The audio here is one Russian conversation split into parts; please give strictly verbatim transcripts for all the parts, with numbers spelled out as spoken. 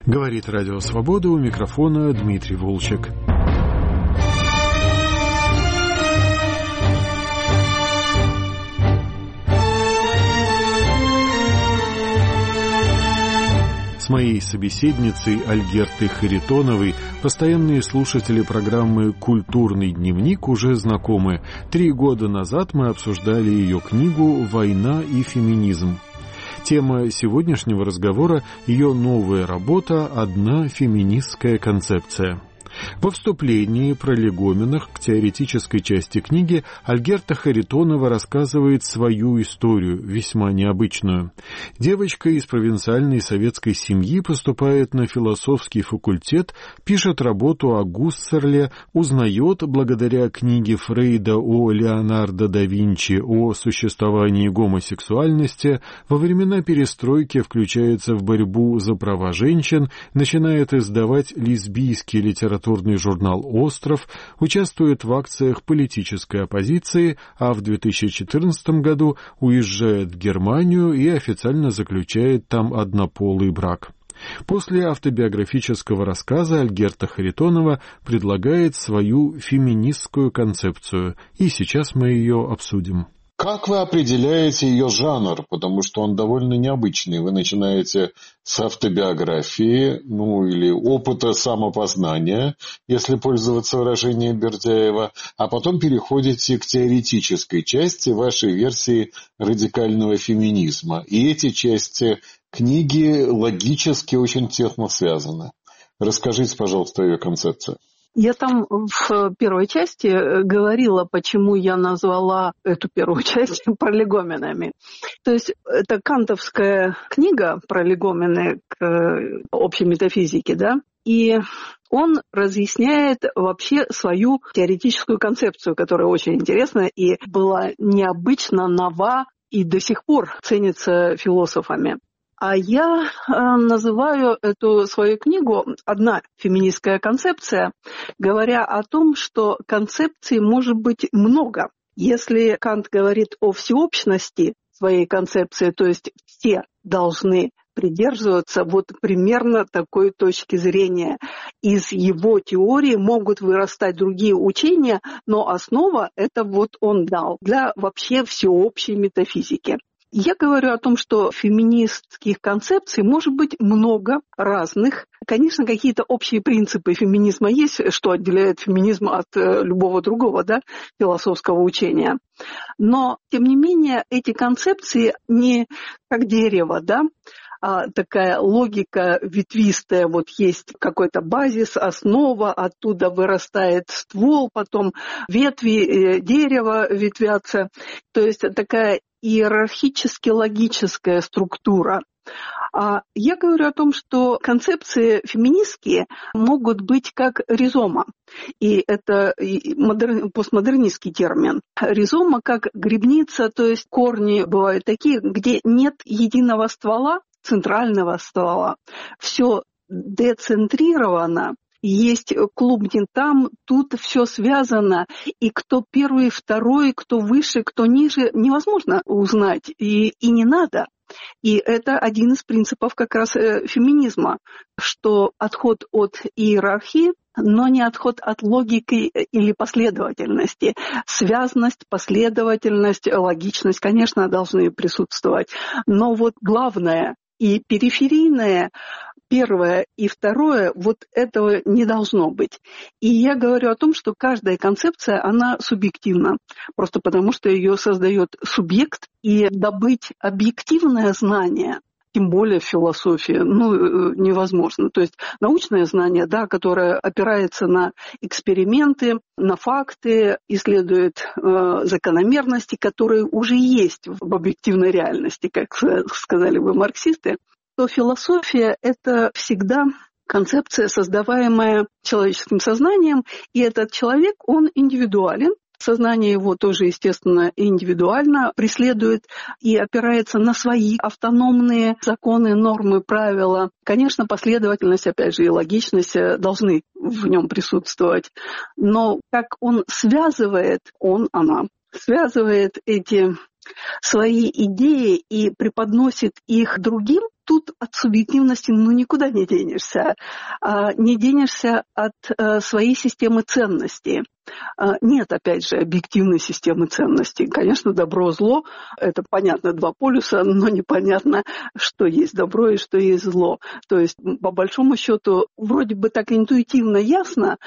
Говорит Радио Свобода, у микрофона Дмитрий Волчек. С моей собеседницей Альгертой Харитоновой постоянные слушатели программы «Культурный дневник» уже знакомы. Три года назад мы обсуждали ее книгу «Война и феминизм». Тема сегодняшнего разговора – ее новая работа «Одна феминистская концепция». Во вступлении пролегоменах к теоретической части книги Альгерта Харитонова рассказывает свою историю, весьма необычную. Девочка из провинциальной советской семьи поступает на философский факультет, пишет работу о Гуссерле, узнает, благодаря книге Фрейда о Леонардо да Винчи о существовании гомосексуальности, во времена перестройки включается в борьбу за права женщин, начинает издавать лесбийский литературный журнал «Остров», участвует в акциях политической оппозиции, а в две тысячи четырнадцатом году уезжает в Германию и официально заключает там однополый брак. После автобиографического рассказа Альгерта Харитонова предлагает свою феминистскую концепцию, и сейчас мы ее обсудим. Как вы определяете ее жанр? Потому что он довольно необычный. Вы начинаете с автобиографии, ну или опыта самопознания, если пользоваться выражением Бердяева, а потом переходите к теоретической части вашей версии радикального феминизма. И эти части книги логически очень тесно связаны. Расскажите, пожалуйста, о ее концепции. Я там в первой части говорила, почему я назвала эту первую часть пролегоменами. То есть это кантовская книга «Пролегомены к общей метафизике», да, и он разъясняет вообще свою теоретическую концепцию, которая очень интересна и была необычно нова и до сих пор ценится философами. А я э, называю эту свою книгу «Одна феминистская концепция», говоря о том, что концепций может быть много. Если Кант говорит о всеобщности своей концепции, то есть все должны придерживаться вот примерно такой точки зрения. Из его теории могут вырастать другие учения, но основа это вот он дал для вообще всеобщей метафизики. Я говорю о том, что феминистских концепций может быть много разных. Конечно, какие-то общие принципы феминизма есть, что отделяет феминизм от любого другого, да, философского учения. Но, тем не менее, эти концепции не как дерево, да, а такая логика ветвистая, вот есть какой-то базис, основа, оттуда вырастает ствол, потом ветви дерева ветвятся. То есть такая иерархически-логическая структура. А я говорю о том, что концепции феминистские могут быть как ризома. И это модер... постмодернистский термин. Ризома как грибница, то есть корни бывают такие, где нет единого ствола, центрального ствола. Все децентрировано. Есть клубни там, тут все связано, и кто первый, второй, кто выше, кто ниже, невозможно узнать, и, и не надо. И это один из принципов как раз феминизма, что отход от иерархии, но не отход от логики или последовательности. Связность, последовательность, логичность, конечно, должны присутствовать, но вот главное и периферийное, первое и второе, вот этого не должно быть. И я говорю о том, что каждая концепция, она субъективна, просто потому что ее создает субъект, и добыть объективное знание, тем более в философии, ну, невозможно. То есть научное знание, да, которое опирается на эксперименты, на факты, исследует э, закономерности, которые уже есть в объективной реальности, как сказали бы марксисты, то философия — это всегда концепция, создаваемая человеческим сознанием, и этот человек, он индивидуален. Сознание его тоже, естественно, индивидуально преследует и опирается на свои автономные законы, нормы, правила. Конечно, последовательность, опять же, и логичность должны в нем присутствовать. Но как он связывает, он, она, связывает эти свои идеи и преподносит их другим, тут от субъективности ну никуда не денешься. Не денешься от своей системы ценностей. Нет, опять же, объективной системы ценностей. Конечно, добро-зло – это, понятно, два полюса, но непонятно, что есть добро и что есть зло. То есть, по большому счету, вроде бы так интуитивно ясно,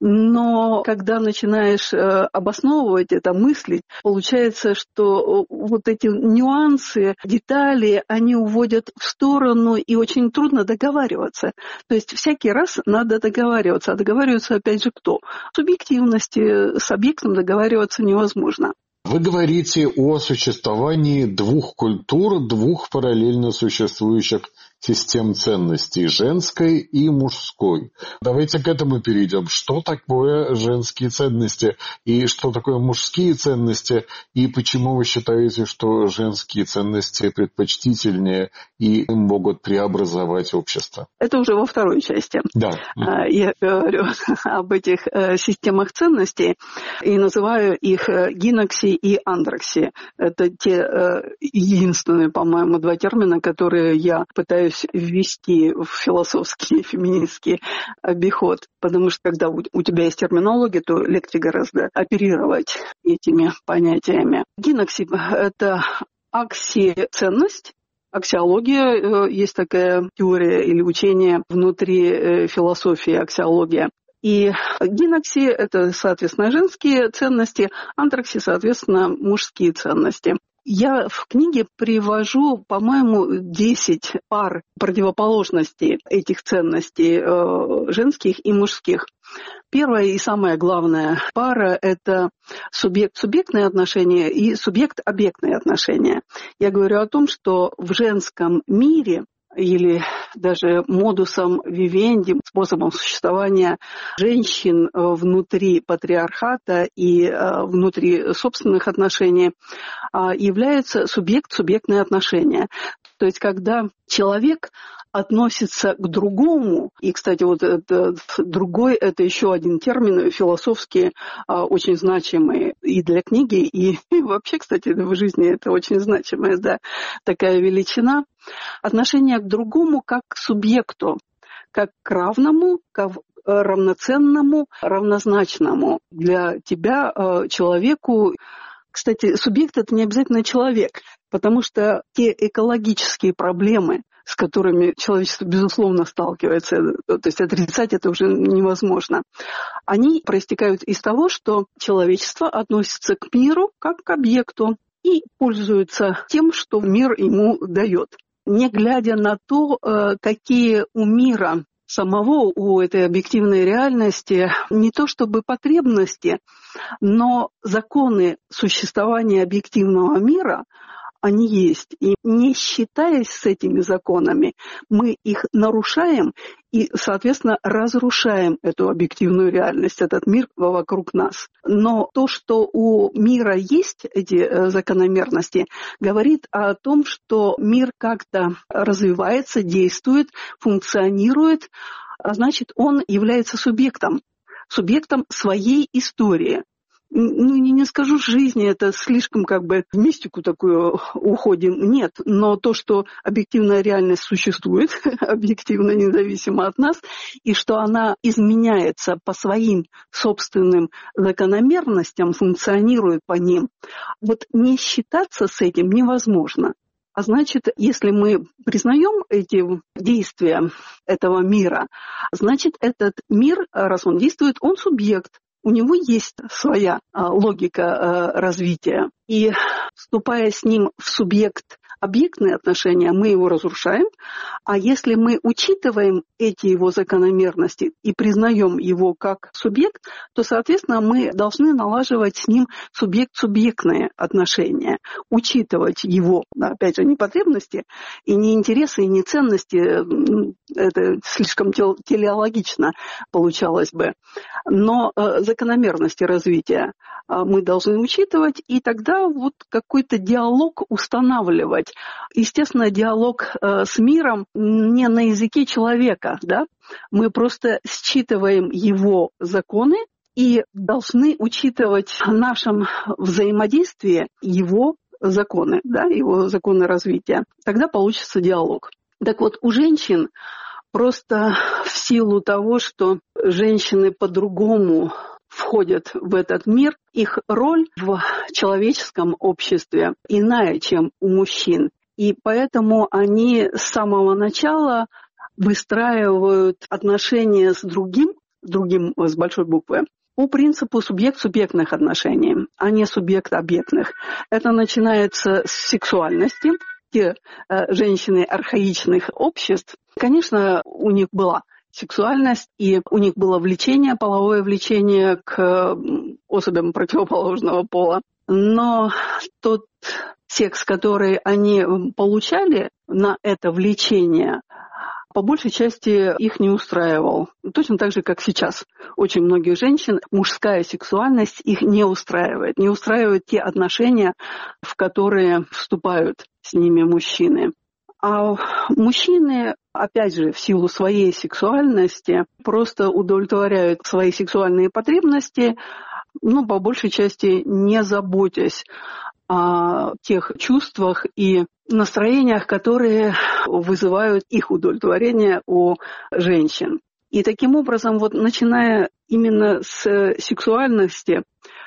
но когда начинаешь обосновывать это, мыслить, получается, что вот эти нюансы, детали, они уводят в сторону, и очень трудно договариваться. То есть, всякий раз надо договариваться. А договариваться, опять же, кто? Субъективность. С объектом договариваться невозможно. Вы говорите о существовании двух культур, двух параллельно существующих систем ценностей, женской и мужской. Давайте к этому перейдем. Что такое женские ценности и что такое мужские ценности, и почему вы считаете, что женские ценности предпочтительнее и могут преобразовать общество? Это уже во второй части. Да. Я говорю об этих системах ценностей и называю их гинокси и андрокси. Это те единственные, по-моему, два термина, которые я пытаюсь ввести в философский, феминистский обиход. Потому что когда у тебя есть терминология, то легче гораздо оперировать этими понятиями. Гинокси – это аксиценность. Аксиология, есть такая теория или учение внутри философии, аксиология. И гинокси – это, соответственно, женские ценности, антрокси, соответственно, мужские ценности. Я в книге привожу, по-моему, десять пар противоположностей этих ценностей, э, женских и мужских. Первая и самая главная пара – это субъект-субъектные отношения и субъект-объектные отношения. Я говорю о том, что в женском мире или даже модусом вивенди, способом существования женщин внутри патриархата и внутри собственных отношений являются субъект-субъектные отношения. То есть когда человек относится к другому, и, кстати, вот это, другой – это еще один термин философский, очень значимый и для книги, и, и вообще, кстати, в жизни это очень значимая, да, такая величина. Отношение к другому как к субъекту, как к равному, как равноценному, равнозначному для тебя человеку. Кстати, субъект – это не обязательно человек, потому что те экологические проблемы, с которыми человечество, безусловно, сталкивается, то есть отрицать это уже невозможно, они проистекают из того, что человечество относится к миру как к объекту и пользуется тем, что мир ему дает, не глядя на то, какие у мира самого, у этой объективной реальности, не то чтобы потребности, но законы существования объективного мира, они есть. И не считаясь с этими законами, мы их нарушаем и, соответственно, разрушаем эту объективную реальность, этот мир вокруг нас. Но то, что у мира есть эти закономерности, говорит о том, что мир как-то развивается, действует, функционирует, а значит, он является субъектом, субъектом своей истории. Ну, не, не скажу жизни, это слишком как бы в мистику такую уходим. Нет, но то, что объективная реальность существует, объективно независимо от нас, и что она изменяется по своим собственным закономерностям, функционирует по ним, вот не считаться с этим невозможно. А значит, если мы признаем эти действия этого мира, значит, этот мир, раз он действует, он субъект. У него есть своя а, логика а, развития. И вступая с ним в субъект-объектные отношения, мы его разрушаем. А если мы учитываем эти его закономерности и признаем его как субъект, то, соответственно, мы должны налаживать с ним субъект-субъектные отношения, учитывать его, опять же, не потребности, и не интересы, и не ценности. Это слишком телеологично получалось бы. Но закономерности развития мы должны учитывать, и тогда вот какой-то диалог устанавливать. Естественно, диалог с миром не на языке человека, да? Мы просто считываем его законы и должны учитывать в нашем взаимодействии его законы, да, его законы развития. Тогда получится диалог. Так вот, у женщин просто в силу того, что женщины по-другому входят в этот мир, их роль в человеческом обществе иная, чем у мужчин. И поэтому они с самого начала выстраивают отношения с другим, с другим с большой буквы, по принципу субъект-субъектных отношений, а не субъект-объектных. Это начинается с сексуальности. Те э, женщины архаичных обществ, конечно, у них была сексуальность, и у них было влечение, половое влечение к особям противоположного пола. Но тот секс, который они получали на это влечение, по большей части их не устраивал. Точно так же, как сейчас. Очень многих женщин мужская сексуальность их не устраивает. Не устраивают те отношения, в которые вступают с ними мужчины. А мужчины, опять же, в силу своей сексуальности, просто удовлетворяют свои сексуальные потребности, ну, по большей части не заботясь о тех чувствах и настроениях, которые вызывают их удовлетворение у женщин. И таким образом, вот начиная именно с сексуальности,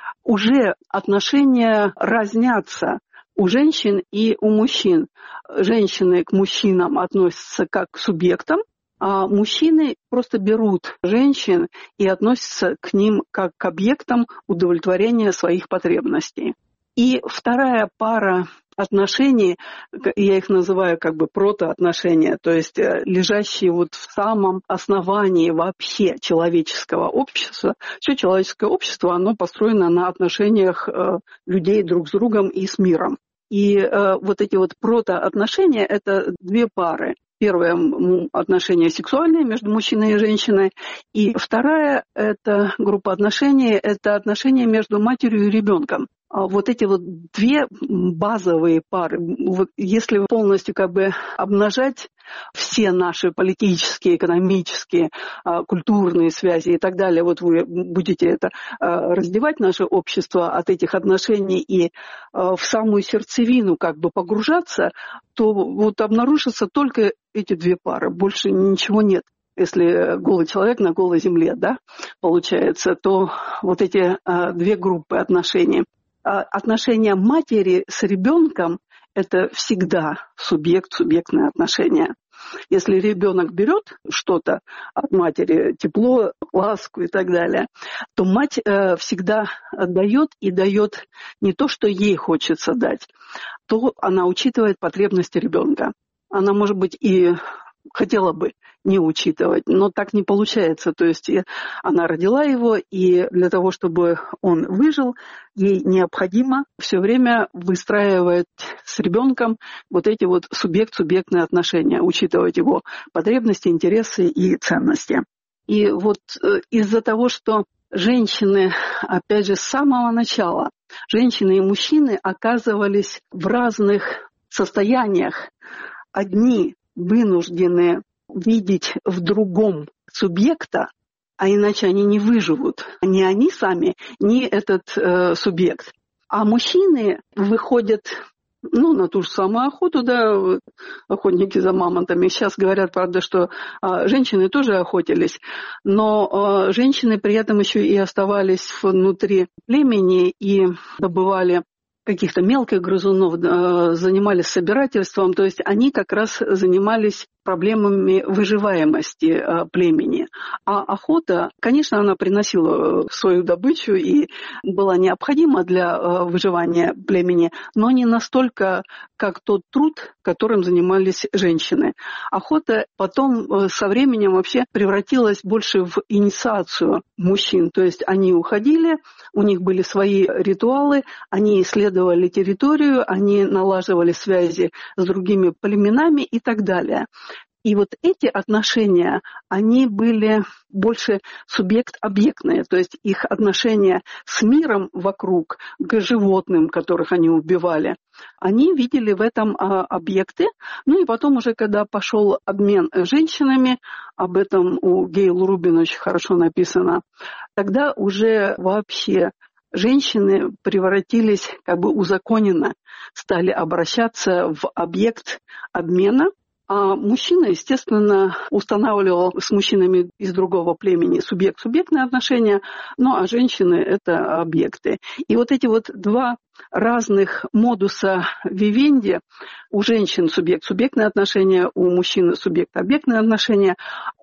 уже отношения разнятся у женщин и у мужчин. Женщины к мужчинам относятся как к субъектам, а мужчины просто берут женщин и относятся к ним как к объектам удовлетворения своих потребностей. И вторая пара отношений, я их называю как бы протоотношения, то есть лежащие вот в самом основании вообще человеческого общества. Все человеческое общество, оно построено на отношениях людей друг с другом и с миром. И вот эти вот протоотношения – это две пары. Первое – отношения сексуальные между мужчиной и женщиной. И вторая – это группа отношений, это отношения между матерью и ребенком. Вот эти вот две базовые пары, вот если полностью как бы обнажать все наши политические, экономические, культурные связи и так далее, вот вы будете это раздевать наше общество от этих отношений и в самую сердцевину как бы погружаться, то вот обнаружатся только эти две пары, больше ничего нет. Если голый человек на голой земле, да, получается, то вот эти две группы отношений. Отношения матери с ребенком – это всегда субъект-субъектные отношения. Если ребенок берет что-то от матери, тепло, ласку и так далее, то мать всегда дает и дает не то, что ей хочется дать, то она учитывает потребности ребенка. Она, может быть, и хотела бы не учитывать, но так не получается. То есть она родила его, и для того, чтобы он выжил, ей необходимо все время выстраивать с ребенком вот эти вот субъект-субъектные отношения, учитывать его потребности, интересы и ценности. И вот из-за того, что женщины, опять же, с самого начала, женщины и мужчины оказывались в разных состояниях, одни вынуждены видеть в другом субъекта, а иначе они не выживут. Ни они сами, ни этот э, субъект. А мужчины выходят ну, на ту же самую охоту, да, охотники за мамонтами. Сейчас говорят, правда, что э, женщины тоже охотились, но э, женщины при этом еще и оставались внутри племени и добывали каких-то мелких грызунов, занимались собирательством, то есть они как раз занимались проблемами выживаемости племени. А охота, конечно, она приносила свою добычу и была необходима для выживания племени, но не настолько, как тот труд, которым занимались женщины. Охота потом со временем вообще превратилась больше в инициацию мужчин, то есть они уходили, у них были свои ритуалы, они исследовали территорию, они налаживали связи с другими племенами и так далее. И вот эти отношения, они были больше субъект-объектные, то есть их отношения с миром вокруг, к животным, которых они убивали, они видели в этом а, объекты. Ну и потом уже, когда пошел обмен женщинами, об этом у Гейл Рубин очень хорошо написано, тогда уже вообще женщины превратились как бы узаконенно, стали обращаться в объект обмена. А мужчина, естественно, устанавливал с мужчинами из другого племени субъект-субъектные отношения, ну а женщины – это объекты. И вот эти вот два разных модуса вивенди, у женщин субъект-субъектные отношения, у мужчин субъект-объектные отношения,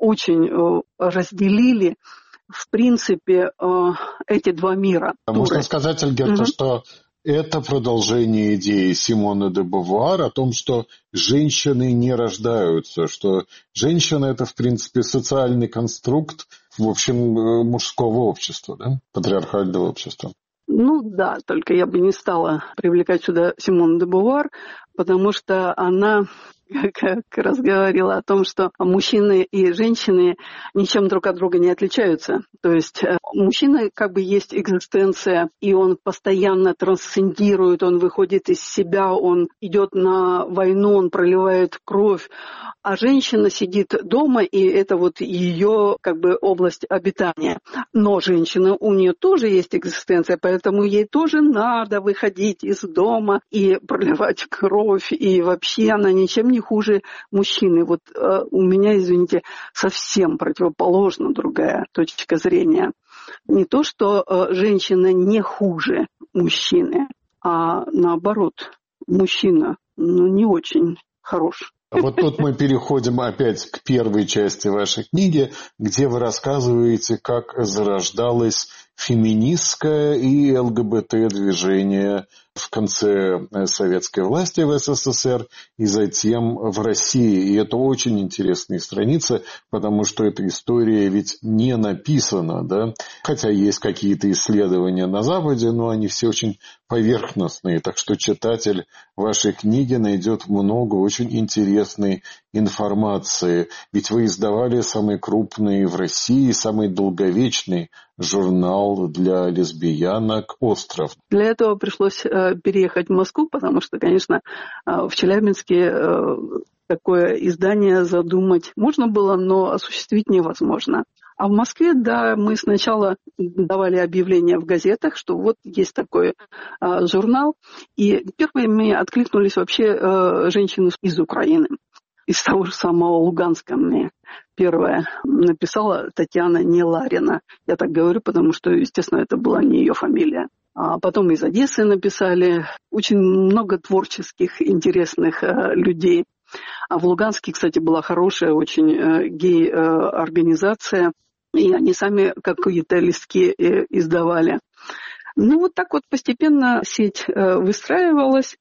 очень разделили, в принципе, эти два мира. Можно сказать, Альгерта, угу. что это продолжение идеи Симоны де Бувуар о том, что женщины не рождаются, что женщина – это, в принципе, социальный конструкт, в общем, мужского общества, да? Патриархального общества. Ну да, только я бы не стала привлекать сюда Симону де Бувуар, потому что она как раз говорила о том, что мужчины и женщины ничем друг от друга не отличаются. То есть мужчина как бы есть экзистенция, и он постоянно трансцендирует, он выходит из себя, он идет на войну, он проливает кровь, а женщина сидит дома, и это вот ее как бы область обитания. Но женщина, у нее тоже есть экзистенция, поэтому ей тоже надо выходить из дома и проливать кровь, и вообще она ничем не хуже мужчины. Вот э, у меня, извините, совсем противоположно другая точка зрения. Не то, что э, женщина не хуже мужчины, а наоборот, мужчина ну, не очень хорош. Вот тут мы переходим опять к первой части вашей книги, где вы рассказываете, как зарождалось феминистское и ЛГБТ-движение в конце советской власти в СССР и затем в России. И это очень интересные страницы, потому что эта история ведь не написана, да? Хотя есть какие-то исследования на Западе, но они все очень поверхностные. Так что читатель вашей книги найдет много очень интересной информации. Ведь вы издавали самый крупный в России, самый долговечный журнал для лесбиянок «Остров». Для этого пришлось э, переехать в Москву, потому что, конечно, э, в Челябинске э, такое издание задумать можно было, но осуществить невозможно. А в Москве, да, мы сначала давали объявления в газетах, что вот есть такой э, журнал, и первыми откликнулись вообще э, женщины из Украины. Из того же самого Луганска мне первая написала Татьяна Неларина. Я так говорю, потому что, естественно, это была не ее фамилия. А потом из Одессы написали. Очень много творческих, интересных э, людей. А в Луганске, кстати, была хорошая очень э, гей-организация. И они сами какие-то листки э, издавали. Ну, вот так вот постепенно сеть э, выстраивалась.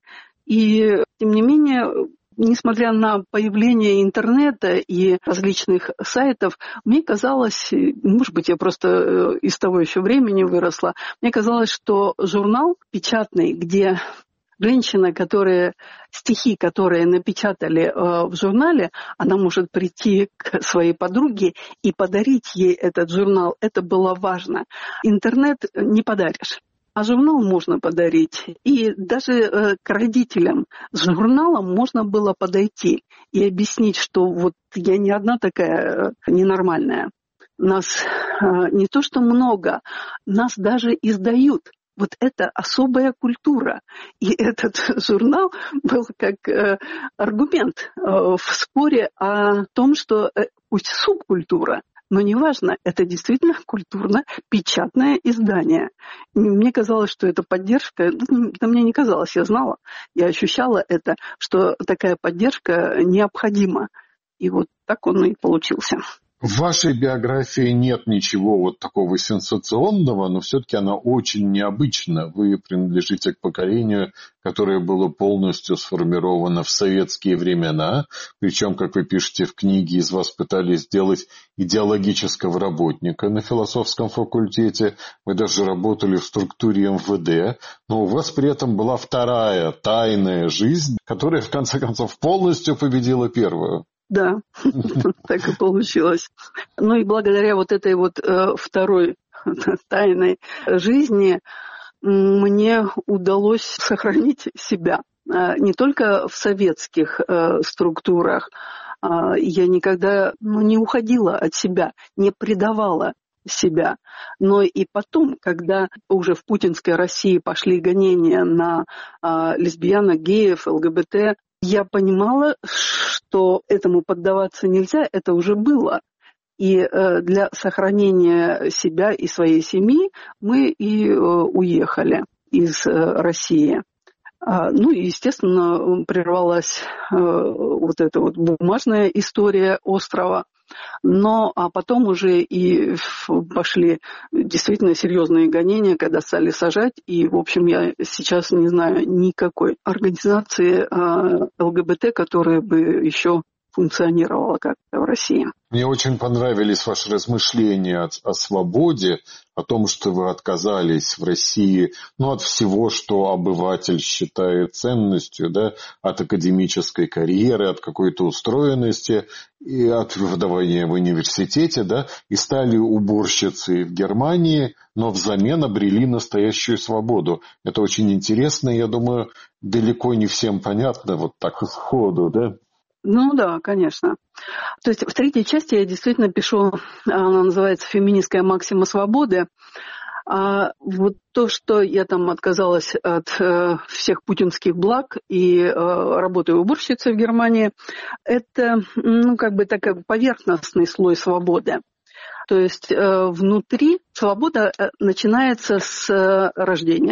И, тем не менее, несмотря на появление интернета и различных сайтов, мне казалось, может быть, я просто из того еще времени выросла, мне казалось, что журнал печатный, где женщина, которая, стихи, которые напечатали в журнале, она может прийти к своей подруге и подарить ей этот журнал. Это было важно. Интернет не подаришь. А журнал можно подарить. И даже э, к родителям с журналом можно было подойти и объяснить, что вот я не одна такая э, ненормальная. Нас э, не то что много, нас даже издают. Вот это особая культура. И этот журнал был как э, аргумент э, в споре о том, что э, пусть субкультура, но неважно, это действительно культурно-печатное издание. Мне казалось, что это поддержка, да мне не казалось, я знала, я ощущала это, что такая поддержка необходима. И вот так он и получился. В вашей биографии нет ничего вот такого сенсационного, но все-таки она очень необычна. Вы принадлежите к поколению, которое было полностью сформировано в советские времена. Причем, как вы пишете в книге, из вас пытались сделать идеологического работника на философском факультете. Вы даже работали в структуре эм вэ дэ. Но у вас при этом была вторая тайная жизнь, которая, в конце концов, полностью победила первую. Да, так и получилось. Ну и благодаря вот этой вот э, второй тайной жизни мне удалось сохранить себя. Э, не только в советских э, структурах. Э, я никогда ну, не уходила от себя, не предавала себя. Но и потом, когда уже в путинской России пошли гонения на э, лесбиянок, геев, ЛГБТ, я понимала, что этому поддаваться нельзя, это уже было. И для сохранения себя и своей семьи мы и уехали из России. Ну и, естественно, прервалась вот эта вот бумажная история острова. Но а потом уже и пошли действительно серьезные гонения, когда стали сажать. И, в общем, я сейчас не знаю никакой организации ЛГБТ, которая бы еще функционировала как-то в России. Мне очень понравились ваши размышления о, о свободе, о том, что вы отказались в России, ну, от всего, что обыватель считает ценностью, да, от академической карьеры, от какой-то устроенности, и от преподавания в университете, да, и стали уборщицей в Германии, но взамен обрели настоящую свободу. Это очень интересно, я думаю, далеко не всем понятно вот так сходу, да? Ну да, конечно. То есть в третьей части я действительно пишу, она называется «Феминистская максима свободы». А вот то, что я там отказалась от э, всех путинских благ и э, работаю уборщицей в Германии, это, ну, как бы такой поверхностный слой свободы. То есть э, внутри свобода начинается с э, рождения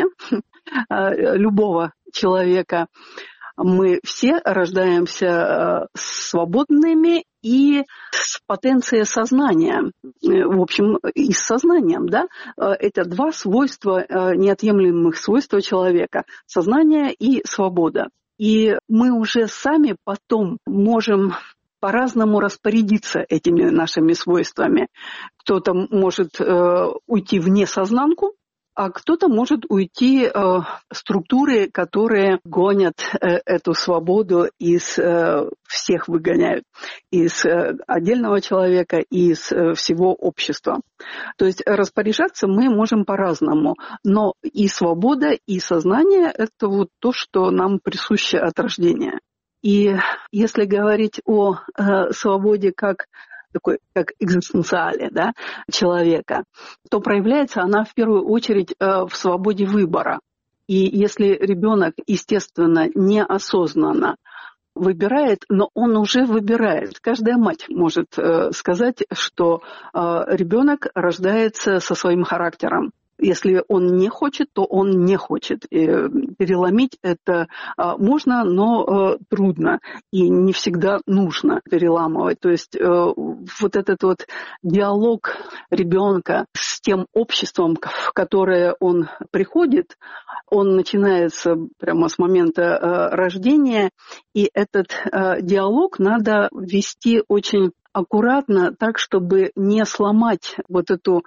э, любого человека. Мы все рождаемся свободными и с потенцией сознания, в общем, и с сознанием, да, это два свойства, неотъемлемых свойства человека, сознание и свобода. И мы уже сами потом можем по-разному распорядиться этими нашими свойствами. Кто-то может уйти в несознанку, а кто-то может уйти э, в структуры, которые гонят э, эту свободу из э, всех выгоняют, из э, отдельного человека, из э, всего общества. То есть распоряжаться мы можем по-разному, но и свобода, и сознание – это вот то, что нам присуще от рождения. И если говорить о э, свободе как такой, как экзистенциале, да, человека, то проявляется она в первую очередь э, в свободе выбора. И если ребенок, естественно, неосознанно выбирает, но он уже выбирает. Каждая мать может э, сказать, что э, ребенок рождается со своим характером. Если он не хочет, то он не хочет. И переломить это а, можно, но а, трудно. И не всегда нужно переламывать. То есть а, вот этот вот диалог ребенка с тем обществом, в которое он приходит, он начинается прямо с момента а, рождения. И этот а, диалог надо вести очень аккуратно, так, чтобы не сломать вот эту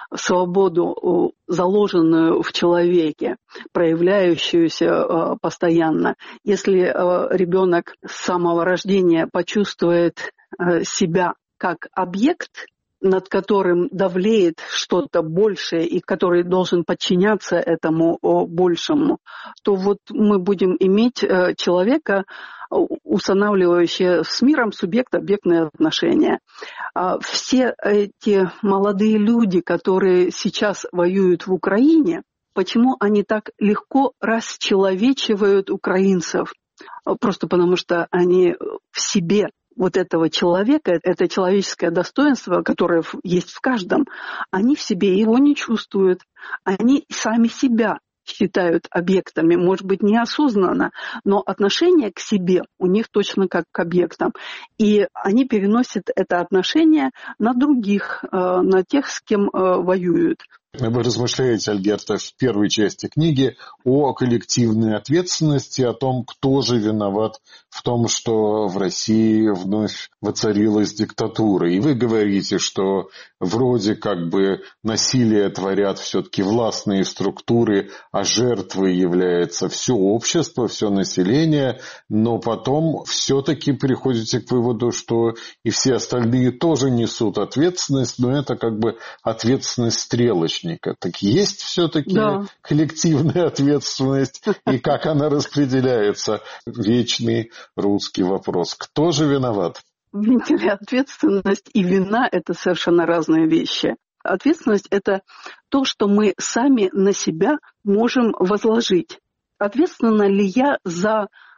свободу, заложенную в человеке, проявляющуюся постоянно. Если ребенок с самого рождения почувствует себя как объект, над которым давлеет что-то большее и который должен подчиняться этому большему, то вот мы будем иметь человека, устанавливающего с миром субъект-объектные отношения. Все эти молодые люди, которые сейчас воюют в Украине, почему они так легко расчеловечивают украинцев? Просто потому что они в себе вот этого человека, это человеческое достоинство, которое есть в каждом, они в себе его не чувствуют. Они сами себя считают объектами, может быть, неосознанно, но отношение к себе у них точно как к объектам. И они переносят это отношение на других, на тех, с кем воюют. Вы размышляете, Альгерта, в первой части книги о коллективной ответственности, о том, кто же виноват в том, что в России вновь воцарилась диктатура. И вы говорите, что вроде как бы насилие творят все-таки властные структуры, а жертвой является все общество, все население, но потом все-таки приходите к выводу, что и все остальные тоже несут ответственность, но это как бы ответственность стрелочника. Так есть все-таки да. коллективная ответственность, и как она распределяется? Вечный русский вопрос. Кто же виноват? Видите ли, ответственность и вина – это совершенно разные вещи. Ответственность – это то, что мы сами на себя можем возложить. Ответственна ли я за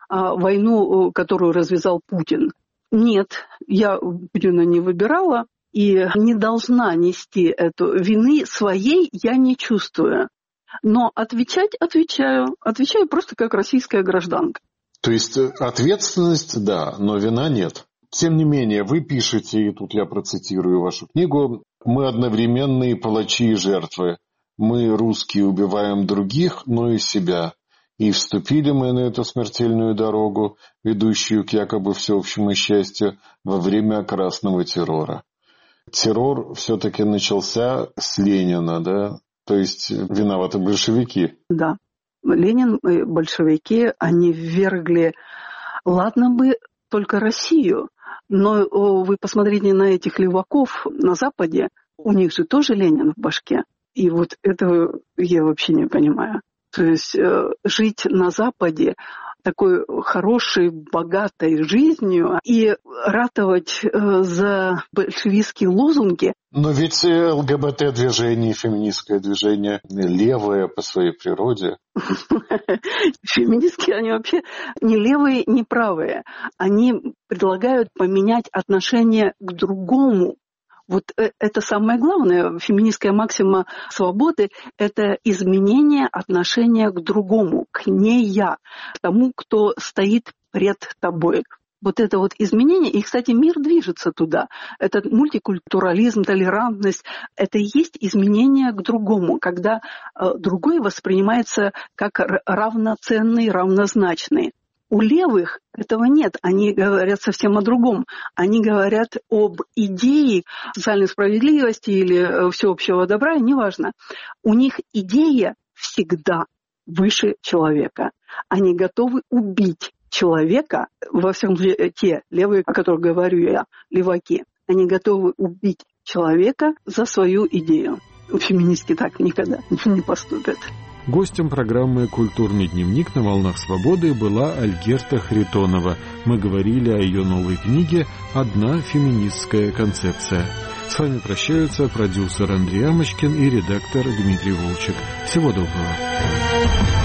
войну, которую развязал Путин. Нет, я Путина не выбирала и не должна нести эту вины своей, я не чувствую. Но отвечать отвечаю. Отвечаю просто как российская гражданка. То есть ответственность, да, но вина нет. Тем не менее, вы пишете, и тут я процитирую вашу книгу, «Мы одновременные палачи и жертвы. Мы, русские, убиваем других, но и себя. И вступили мы на эту смертельную дорогу, ведущую к якобы всеобщему счастью, во время красного террора». Террор все-таки начался с Ленина, да? То есть виноваты большевики. Да. Ленин и большевики, они ввергли, ладно бы, только Россию, но вы посмотрите на этих леваков на Западе, у них же тоже Ленин в башке. И вот этого я вообще не понимаю. То есть э, жить на Западе такой хорошей, богатой жизнью и ратовать э, за большевистские лозунги. Но ведь ЛГБТ-движение, феминистское движение левое по своей природе. Феминистки, они вообще не левые, не правые. Они предлагают поменять отношение к другому. Вот это самое главное. Феминистская максима свободы – это изменение отношения к другому, к не я, к тому, кто стоит пред тобой. Вот это вот изменение, и, кстати, мир движется туда. Это мультикультурализм, толерантность, это и есть изменение к другому, когда э, другой воспринимается как равноценный, равнозначный. У левых этого нет, они говорят совсем о другом. Они говорят об идее социальной справедливости или всеобщего добра, и неважно. У них идея всегда выше человека. Они готовы убить человека, во всем те левые, о которых говорю я, леваки, они готовы убить человека за свою идею. Феминистки так никогда не поступят. Гостем программы «Культурный дневник» на «Волнах свободы» была Альгерта Харитонова. Мы говорили о ее новой книге «Одна феминистская концепция». С вами прощаются продюсер Андрей Амочкин и редактор Дмитрий Волчек. Всего доброго.